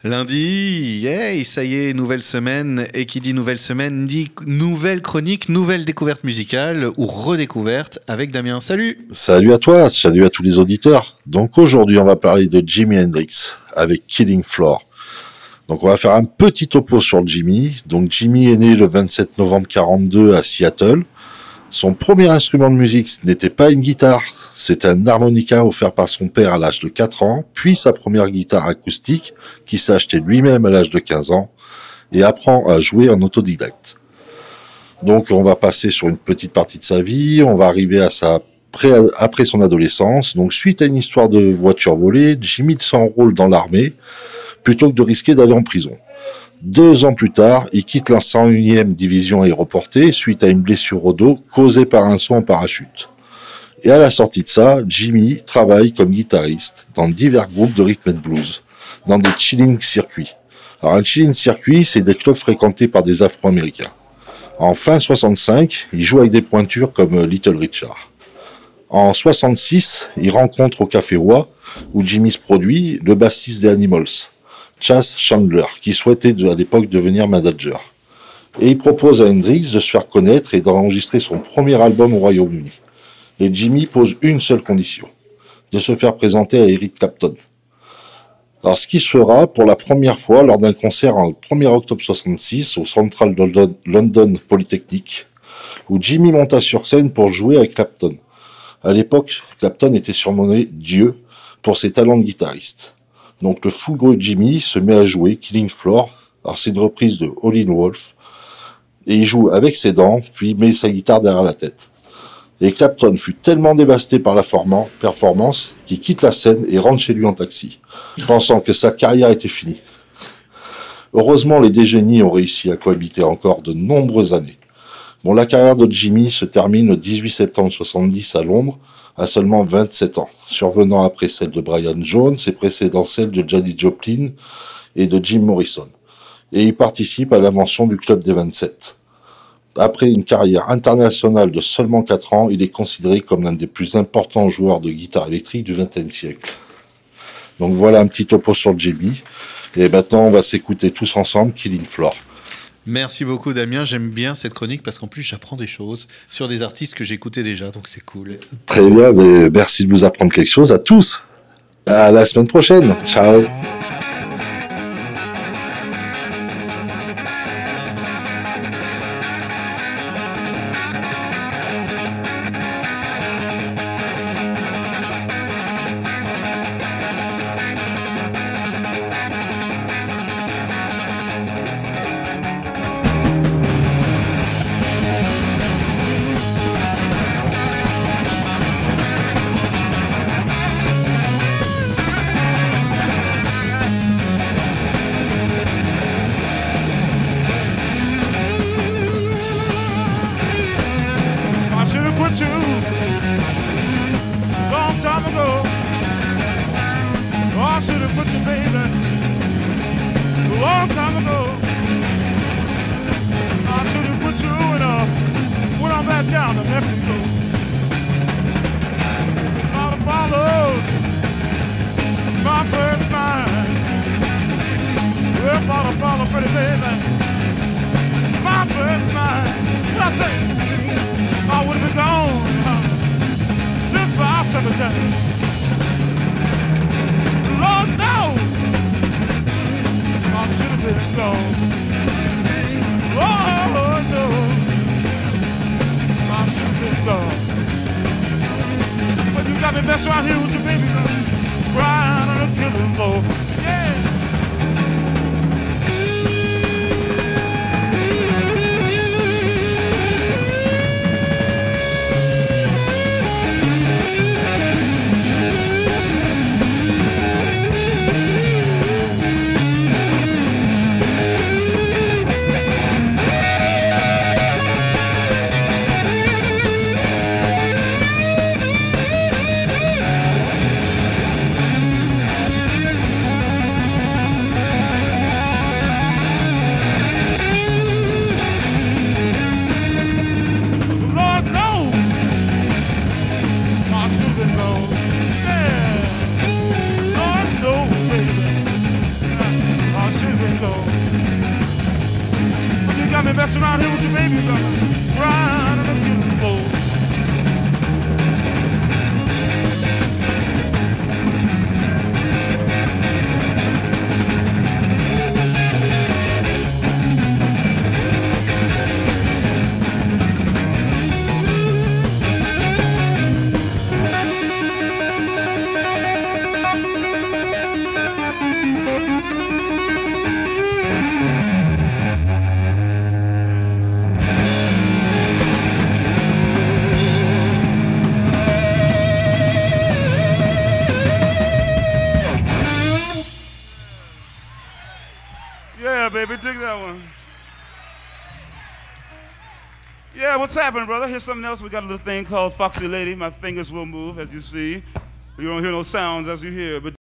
Lundi, yeah, ça y est, nouvelle semaine. Et qui dit nouvelle semaine dit nouvelle chronique, nouvelle découverte musicale ou redécouverte avec Damien. Salut! Salut à toi, salut à tous les auditeurs. Donc aujourd'hui, on va parler de Jimi Hendrix avec Killing Floor. Donc on va faire un petit topo sur Jimi. Donc Jimi est né le 27 novembre 42 à Seattle. Son premier instrument de musique n'était pas une guitare, c'était un harmonica offert par son père à l'âge de 4 ans, puis sa première guitare acoustique qu'il s'est acheté lui-même à l'âge de 15 ans et apprend à jouer en autodidacte. Donc on va passer sur une petite partie de sa vie, on va arriver à après son adolescence. Donc suite à une histoire de voiture volée, Jimi s'enrôle dans l'armée plutôt que de risquer d'aller en prison. 2 ans plus tard, il quitte la 101e division aéroportée suite à une blessure au dos causée par un saut en parachute. Et à la sortie de ça, Jimi travaille comme guitariste dans divers groupes de rhythm and blues, dans des chilling circuits. Alors un chilling circuit, c'est des clubs fréquentés par des Afro-Américains. En fin 65, il joue avec des pointures comme Little Richard. En 66, il rencontre au Café Roi, où Jimi se produit, le bassiste des Animals, Chas Chandler, qui souhaitait à l'époque devenir manager. Et il propose à Hendrix de se faire connaître et d'enregistrer son premier album au Royaume-Uni. Et Jimi pose une seule condition, de se faire présenter à Eric Clapton. Alors ce qui se fera pour la première fois lors d'un concert en 1er octobre 66 au Central London Polytechnic, où Jimi monta sur scène pour jouer avec Clapton. À l'époque, Clapton était surnommé Dieu pour ses talents de guitariste. Donc le fougueux Jimi se met à jouer Killing Floor. Alors c'est une reprise de Howlin' Wolf. Et il joue avec ses dents, puis met sa guitare derrière la tête. Et Clapton fut tellement dévasté par la performance qu'il quitte la scène et rentre chez lui en taxi, pensant que sa carrière était finie. Heureusement, les deux génies ont réussi à cohabiter encore de nombreuses années. Bon, la carrière de Jimi se termine le 18 septembre 70 à Londres, à seulement 27 ans, survenant après celle de Brian Jones et précédant celle de Janis Joplin et de Jim Morrison. Et il participe à l'invention du Club des 27. Après une carrière internationale de seulement 4 ans, il est considéré comme l'un des plus importants joueurs de guitare électrique du XXe siècle. Donc voilà un petit topo sur Jimi. Et maintenant, on va s'écouter tous ensemble Killing Floor. Merci beaucoup Damien, j'aime bien cette chronique parce qu'en plus j'apprends des choses sur des artistes que j'écoutais déjà, donc c'est cool. Très bien, mais merci de vous apprendre quelque chose à tous. À la semaine prochaine. Ciao. Mess around here with your baby, crying on a killing floor. Yeah. mess around here with your baby, you're gonna grind on the killing floor. Yeah, baby, dig that one. Yeah, what's happening, brother? Here's something else. We got a little thing called Foxy Lady. My fingers will move, as you see. You don't hear no sounds as you hear, but